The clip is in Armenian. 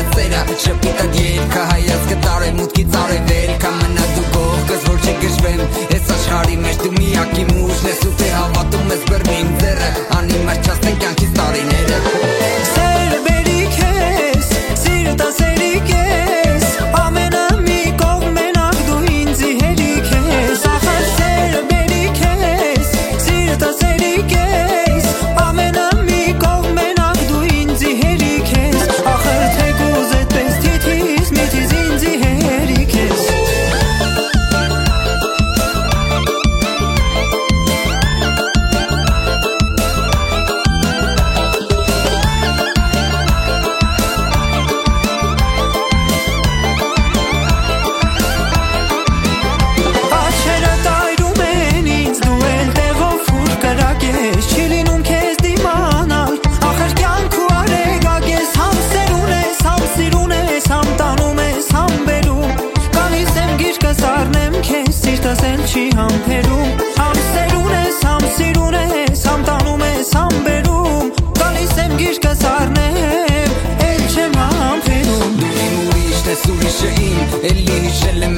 սերը Շպիտատ երգը հայացքը տարեմուտքից արևելք Ամենա դու կողքս որ չգշվեմ Ես աշխարի մեջ դու միակի մուշն ես ու թե հավատում ես բրմին ձերը Անիմաստ չասնեն կյանքից տարիները Սերը բերիք ես, սիրտա սերիք ես Ամենը մի կողմ մենակ դու ինձի հերիք ես Ախր սերը բերիք ես, սիրտա սերիք ես Ամենը մի կողմ մենակ դու ինձի հերիք ես Ախր թեկուզ այդպես թիթիզ, միթիզ ինձի հերիք ես Սիրտասել չի համբերում Համ սիրուն ես, համ տանում ես, համ բերում Գալիս եմ գիրկս առնեմ, էլ չեմ համբերում Դու իմ ուրիշն ես ուրիշը իմ Էլի հիշել եմ